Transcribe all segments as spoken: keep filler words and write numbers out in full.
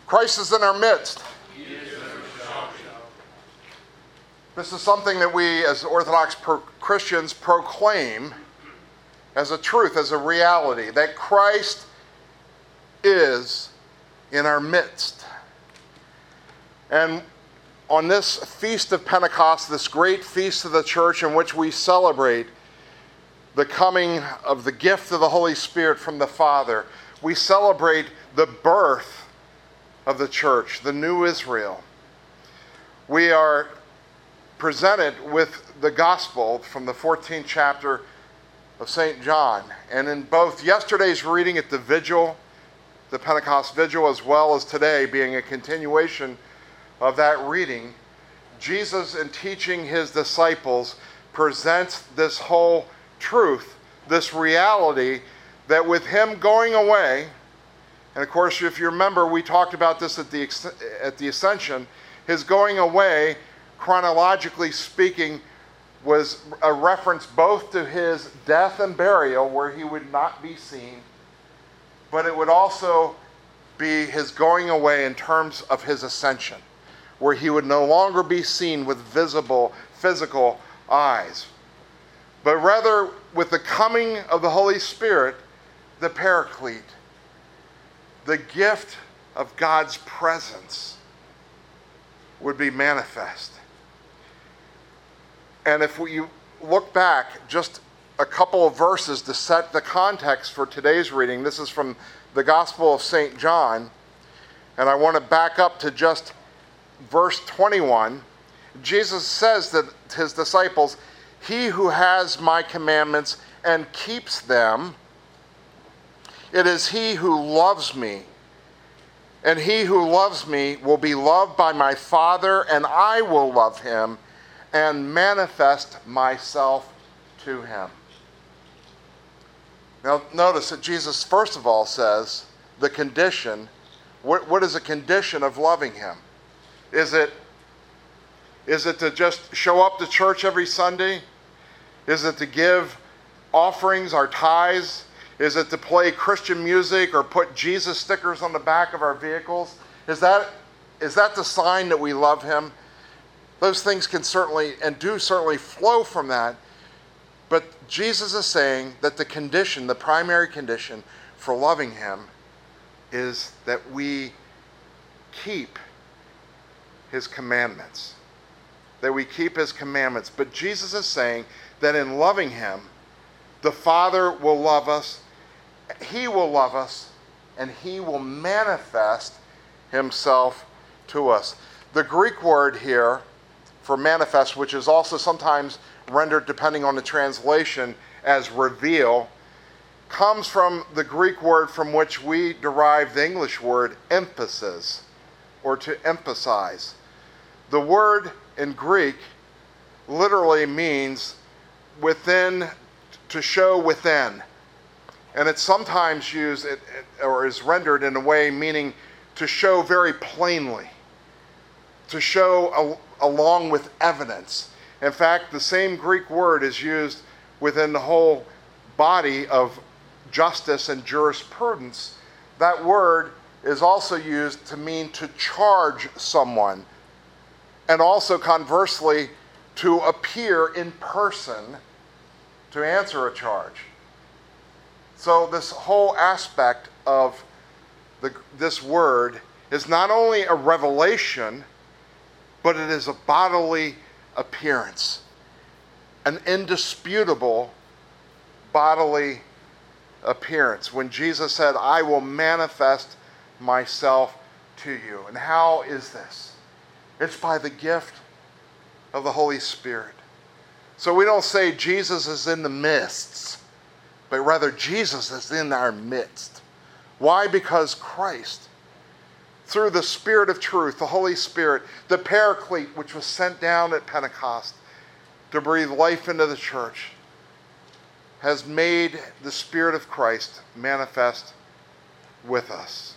Christ is in our midst. This is something that we as Orthodox pro- Christians proclaim as a truth, as a reality, that Christ is in our midst. And on this Feast of Pentecost, this great feast of the church in which we celebrate the coming of the gift of the Holy Spirit from the Father, we celebrate the birth of the church, the new Israel. We are presented with the gospel from the fourteenth chapter of Saint John. And in both yesterday's reading at the vigil, the Pentecost vigil, as well as today being a continuation of that reading, Jesus, in teaching his disciples, presents this whole truth, this reality that with him going away, and of course if you remember we talked about this at the at the Ascension, his going away, chronologically speaking, was a reference both to his death and burial, where he would not be seen, but it would also be his going away in terms of his ascension, where he would no longer be seen with visible, physical eyes, but rather with the coming of the Holy Spirit, the Paraclete, the gift of God's presence, would be manifest. And if we look back just a couple of verses to set the context for today's reading, this is from the Gospel of Saint John, and I want to back up to just verse twenty-one. Jesus says that his disciples, "He who has my commandments and keeps them, it is he who loves me. And he who loves me will be loved by my Father, and I will love him and manifest myself to him." Now notice that Jesus first of all says the condition. What, what is a condition of loving him? Is it, is it to just show up to church every Sunday? Is it to give offerings, our tithes? Is it to play Christian music or put Jesus stickers on the back of our vehicles? Is that, is that the sign that we love him? Those things can certainly and do certainly flow from that. But Jesus is saying that the condition, the primary condition for loving him, is that we keep his commandments. That we keep his commandments. But Jesus is saying that in loving him, the Father will love us, he will love us, and he will manifest himself to us. The Greek word here for manifest, which is also sometimes rendered, depending on the translation, as reveal, comes from the Greek word from which we derive the English word emphasis, or to emphasize. The word in Greek literally means within, to show within. And it's sometimes used, or is rendered in a way meaning to show very plainly, to show along with evidence. In fact, the same Greek word is used within the whole body of justice and jurisprudence. That word is also used to mean to charge someone, and also conversely to appear in person to answer a charge. So this whole aspect of the, this word is not only a revelation, but it is a bodily appearance, an indisputable bodily appearance. When Jesus said, "I will manifest myself to you." And how is this? It's by the gift of the Holy Spirit. So we don't say Jesus is in the midst, but rather Jesus is in our midst. Why? Because Christ, through the Spirit of truth, the Holy Spirit, the Paraclete, which was sent down at Pentecost to breathe life into the church, has made the Spirit of Christ manifest with us.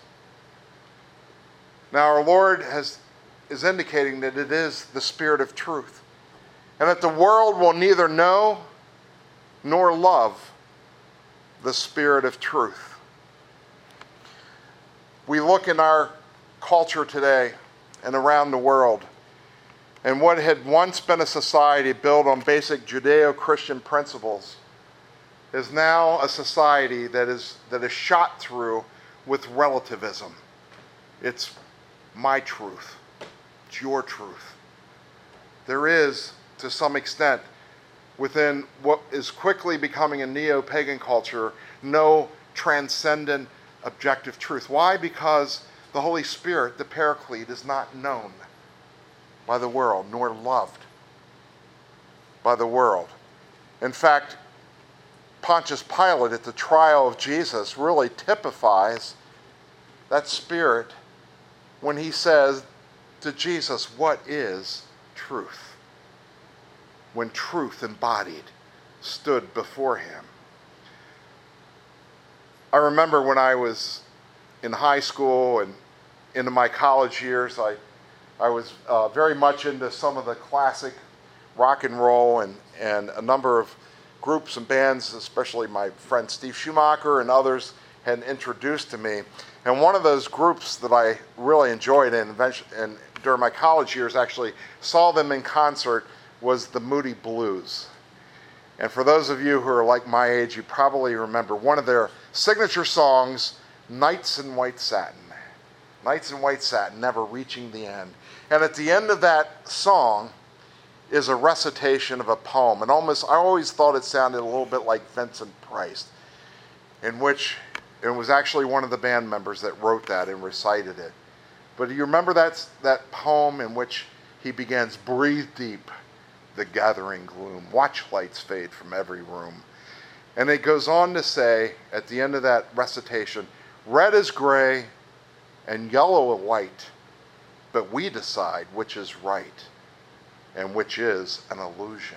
Now our Lord has, is indicating that it is the Spirit of truth, and that the world will neither know nor love the Spirit of truth. We look in our culture today and around the world, and what had once been a society built on basic Judeo-Christian principles is now a society that is that is shot through with relativism. It's my truth. It's your truth. There is, to some extent, within what is quickly becoming a neo-pagan culture, no transcendent objective truth. Why? Because the Holy Spirit, the Paraclete, is not known by the world, nor loved by the world. In fact, Pontius Pilate at the trial of Jesus really typifies that spirit when he says to Jesus, "What is truth?" When truth embodied stood before him. I remember when I was in high school and into my college years, I, I was uh, very much into some of the classic rock and roll and, and a number of groups and bands, especially my friend Steve Schumacher and others had introduced to me. And one of those groups that I really enjoyed and, and during my college years actually saw them in concert was the Moody Blues. And for those of you who are like my age, you probably remember one of their signature songs, Nights in White Satin. Nights in White Satin, never reaching the end. And at the end of that song is a recitation of a poem. And almost, I always thought it sounded a little bit like Vincent Price, in which it was actually one of the band members that wrote that and recited it. But do you remember that, that poem in which he begins, "Breathe deep the gathering gloom, watch lights fade from every room." And it goes on to say, at the end of that recitation, "Red is gray and yellow is white, but we decide which is right and which is an illusion."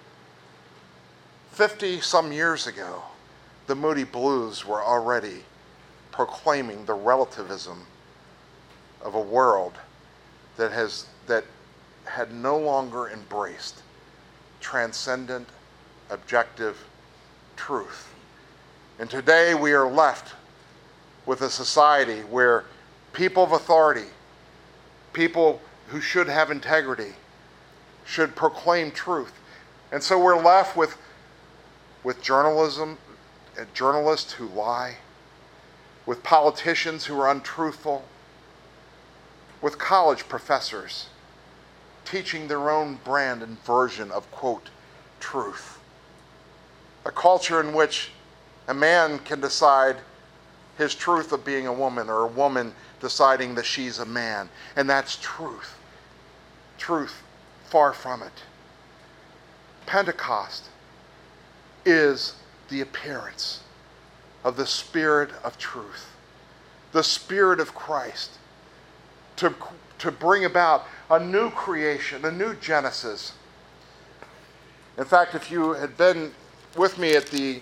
Fifty some years ago, the Moody Blues were already proclaiming the relativism of a world that has that had no longer embraced transcendent, objective truth. And today we are left with a society where people of authority, people who should have integrity, should proclaim truth. And so we're left with, with journalism, uh, journalists who lie, with politicians who are untruthful, with college professors teaching their own brand and version of, quote, truth. A culture in which a man can decide his truth of being a woman, or a woman deciding that she's a man. And that's truth. Truth, far from it. Pentecost is the appearance of the Spirit of truth, the Spirit of Christ, to, to bring about a new creation, a new Genesis. In fact, if you had been with me at the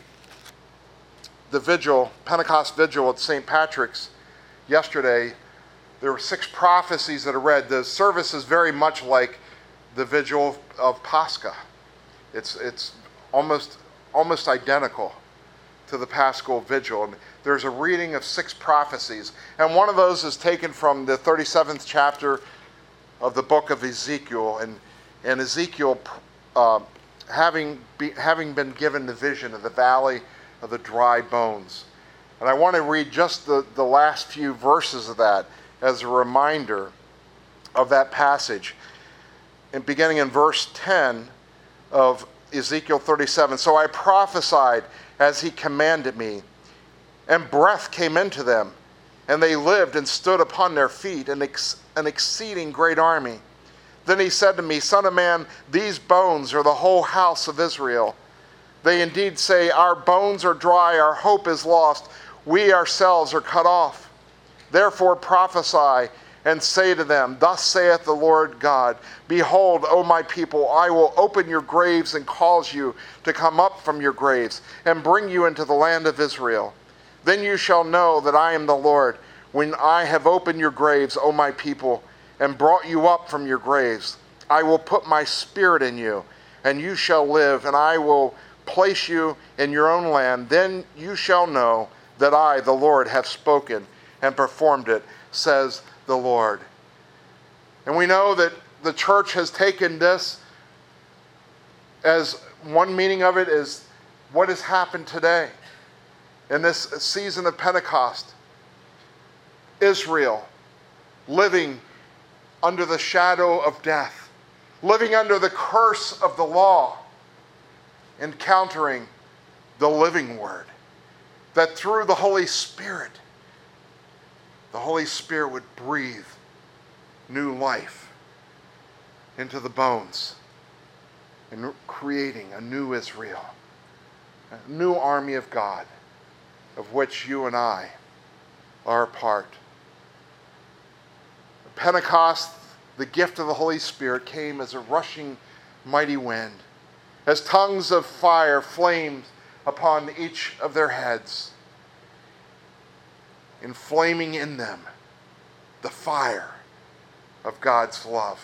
the vigil, Pentecost vigil at Saint Patrick's yesterday, there were six prophecies that are read. The service is very much like the vigil of, of Pascha. It's it's almost almost identical to the Paschal vigil. And there's a reading of six prophecies, and one of those is taken from the thirty-seventh chapter of the book of Ezekiel, and and Ezekiel, uh, having be, having been given the vision of the valley of the dry bones. And I want to read just the, the last few verses of that as a reminder of that passage. And beginning in verse ten of Ezekiel thirty-seven, "So I prophesied as he commanded me, and breath came into them, and they lived and stood upon their feet, an, ex- an exceeding great army. Then he said to me, Son of man, these bones are the whole house of Israel. They indeed say, Our bones are dry, our hope is lost, we ourselves are cut off. Therefore prophesy and say to them, Thus saith the Lord God, Behold, O my people, I will open your graves and cause you to come up from your graves and bring you into the land of Israel. Then you shall know that I am the Lord, when I have opened your graves, O my people, and brought you up from your graves. I will put my spirit in you, and you shall live, and I will place you in your own land. Then you shall know that I, the Lord, have spoken and performed it, says the Lord. And we know that the church has taken this as one meaning of it is what has happened today in this season of Pentecost. Israel living under the shadow of death, living under the curse of the law, encountering the living Word, that through the Holy Spirit, the Holy Spirit would breathe new life into the bones and creating a new Israel, a new army of God, of which you and I are a part. Pentecost, the gift of the Holy Spirit, came as a rushing mighty wind, as tongues of fire flamed upon each of their heads, inflaming in them the fire of God's love.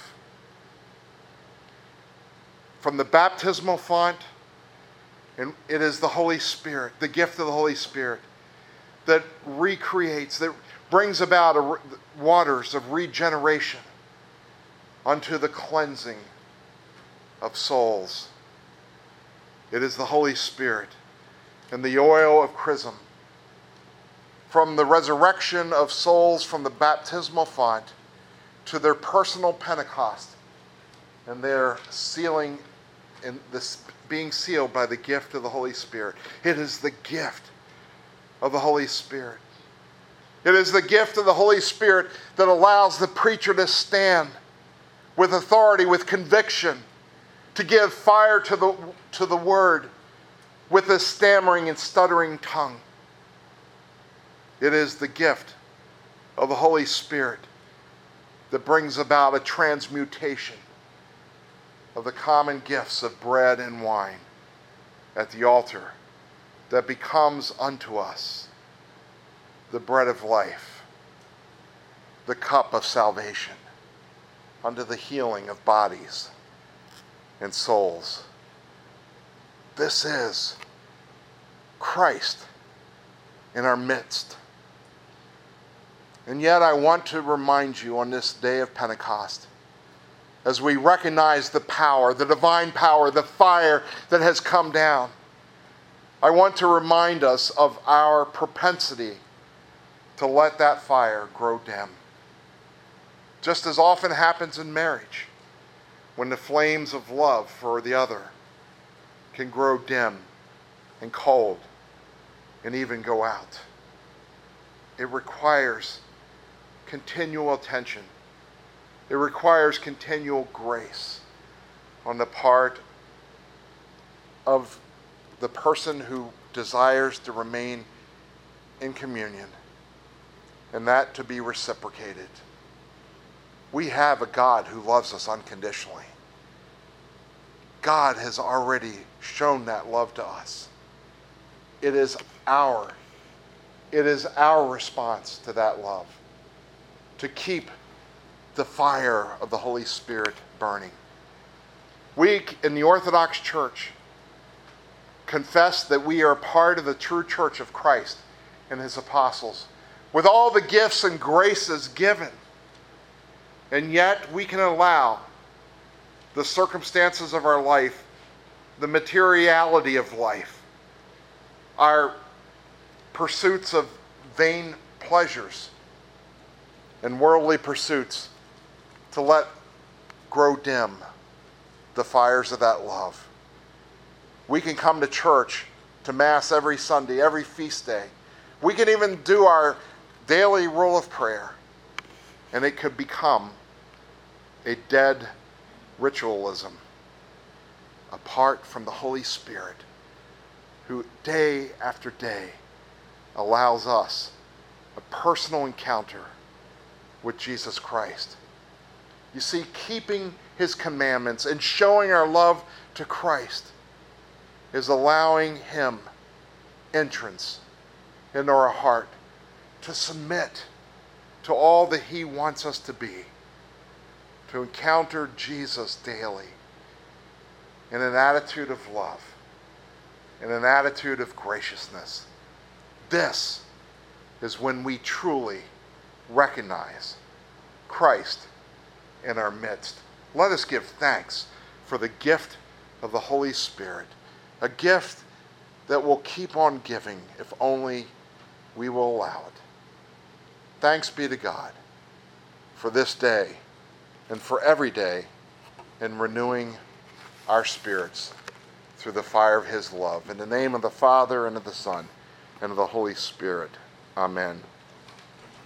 From the baptismal font, and it is the Holy Spirit, the gift of the Holy Spirit, that recreates, that brings about a, waters of regeneration unto the cleansing of souls. It is the Holy Spirit and the oil of chrism. From the resurrection of souls from the baptismal font to their personal Pentecost and their sealing in this being sealed by the gift of the Holy Spirit. It is the gift of the Holy Spirit. It is the gift of the Holy Spirit that allows the preacher to stand with authority, with conviction, to give fire to the, to the word with a stammering and stuttering tongue. It is the gift of the Holy Spirit that brings about a transmutation of the common gifts of bread and wine at the altar that becomes unto us the bread of life, the cup of salvation, unto the healing of bodies and souls. This is Christ in our midst. And yet I want to remind you on this day of Pentecost, as we recognize the power, the divine power, the fire that has come down, I want to remind us of our propensity to let that fire grow dim. Just as often happens in marriage, when the flames of love for the other can grow dim and cold and even go out. It requires continual attention. It requires continual grace on the part of the person who desires to remain in communion, and that to be reciprocated. We have a God who loves us unconditionally. God has already shown that love to us. It is our, it is our response to that love, to keep the fire of the Holy Spirit burning. We in the Orthodox Church confess that we are part of the true church of Christ and his apostles, with all the gifts and graces given. And yet we can allow the circumstances of our life, the materiality of life, our pursuits of vain pleasures and worldly pursuits to let grow dim the fires of that love. We can come to church, to Mass every Sunday, every feast day. We can even do our daily rule of prayer, and it could become a dead ritualism apart from the Holy Spirit, who day after day allows us a personal encounter with Jesus Christ. You see, keeping his commandments and showing our love to Christ is allowing him entrance into our heart to submit to all that he wants us to be, to encounter Jesus daily in an attitude of love, in an attitude of graciousness. This is when we truly recognize Christ in our midst. Let us give thanks for the gift of the Holy Spirit, a gift that will keep on giving if only we will allow it. Thanks be to God for this day and for every day in renewing our spirits through the fire of his love. In the name of the Father, and of the Son, and of the Holy Spirit. Amen.